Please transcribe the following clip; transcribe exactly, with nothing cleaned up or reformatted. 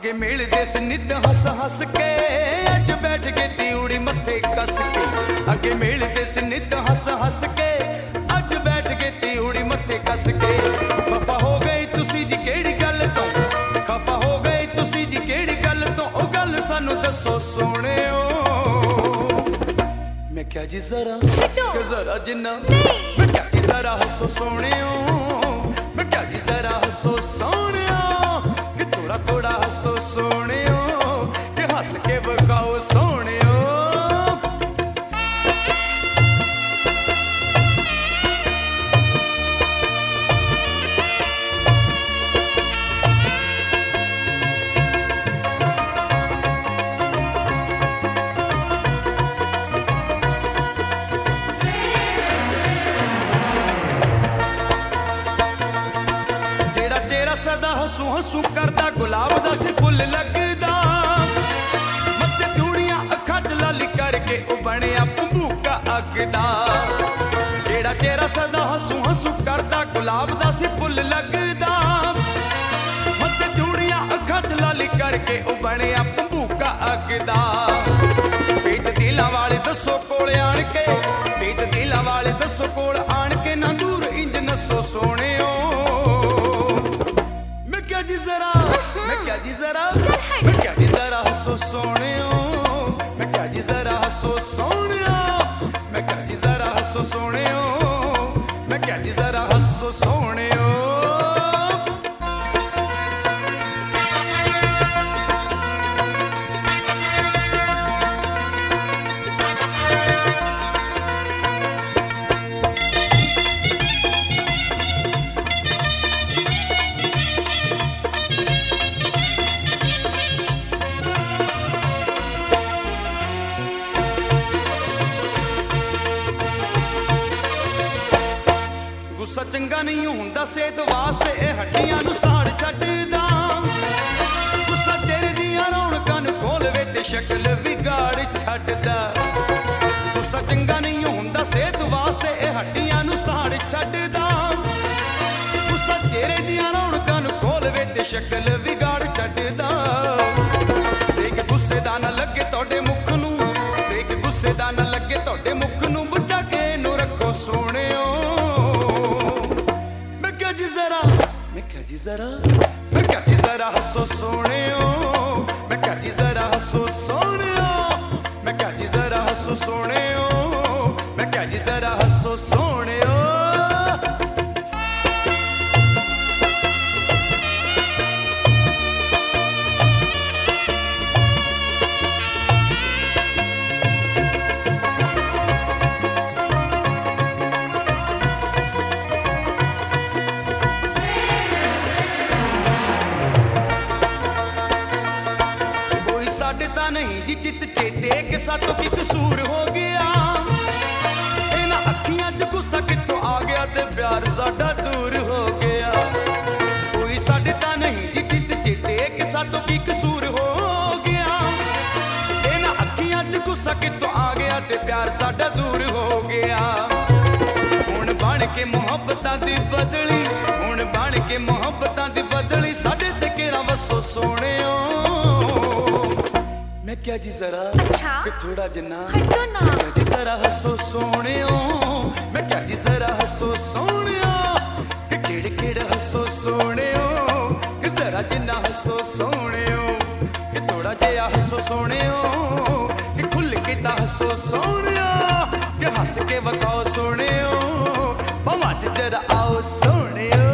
अगे मिलदे सी नित हस हस के अज बैठ के तीउड़ी मथे कस के अगे मिलदे सी नित हस हस के अज बैठ के तीउड़ी मथे कस के खफा हो गई तुसी जी केड़ी गल तो खफा हो गई तुसी जी केड़ी गल तो ओ गल सानू दसो सोहणियो मैं क्या जी जरा के जरा जिन्ना मैं क्या जी जरा हसो सोहणियो मैं क्या जी जरा हसो सोहणियो कि थोड़ा थोड़ा हसो सोहणियो कि हस के बखाओ सोहणियो सदा हसू हसू करदा गुलाब दा सी फुल लगदा मत्ते चूड़ियां अखां च लाली करके ओ बणिया भंबूका अगदा जेड़ा चेहरा सदा हसू हसू करदा गुलाब दा सी फुल लगदा मत्ते चूड़ियां अखां च लाली करके ओ बणिया भंबूका अगदा पीत दिलां वाले दसो कोल आण के पीत दिलां वाले दसो कोल आण के ना दूर इंज नसो सोहणियो मैं क्या जी जरा मैं क्या जी जरा मैं क्या जी जरा हसो सोहणियो मैं क्या जी जरा हसो सोहणियो मैं क्या जी जरा हसो सोहणियो मैं क्या जी जरा हसो सोहणियो गुस्सा चंगा नहीं हुंदा सेहत वास्ते ए हड्डियां नू साड़ छड्डदा गुस्सा चेहरे दियां रौनकां नू खोलवे ते शक्ल विगाड़ छड्डदा गुस्सा चंगा नहीं हुंदा सेहत वास्ते ए हड्डियां नू साड़ छड्डदा गुस्सा चेहरे दियां रौनकां नू खोलवे ते शक्ल विगाड़ छड्डदा सेक गुस्से दा ना लगे तुहाडे मुख नू सेक गुस्से दा ना लगे तुहाडे मुख नू बुझा के नू रखो सोहणियो मैं क्या जी जरा मैं क्या जी जरा हसो सोहणियो मैं क्या जी जरा हसो सोहणियो मैं क्या जी जरा हसो सोहणियो मैं क्या जी जरा हसो सोहणियो नहीं जी चित चेते कि सातों की कसूर हो गया इन्हां अखियां च गुस्सा कित्थों आ गया ते प्यार साडा दूर हो गया कोई साडे तां नहीं जी चित चेते कि सातों की कसूर हो गया इन्हां अखियां च गुस्सा कित्थों आ गया ते प्यार साडा दूर हो गया हुण बण के मुहब्बतां दी बदली हुण बण के मुहब्बतां दी बदली साडे ते केड़ा वसो सोहणियो मैं क्या जी जरा अच्छा? कि थोड़ा जिन्ना हटो ना मैं क्या जी जरा हसो सोहणियो मैं क्या जी जरा हसो सोहणियो कि केड़े केड़े हसो सोहणियो कि जरा जिन्ना हसो सोहणियो कि थोड़ा जिहा हसो सोहणियो कि खुल के ता हसो सोहणियो कि हस के वखाओ सोहणियो भवां च जरा आओ सोहणियो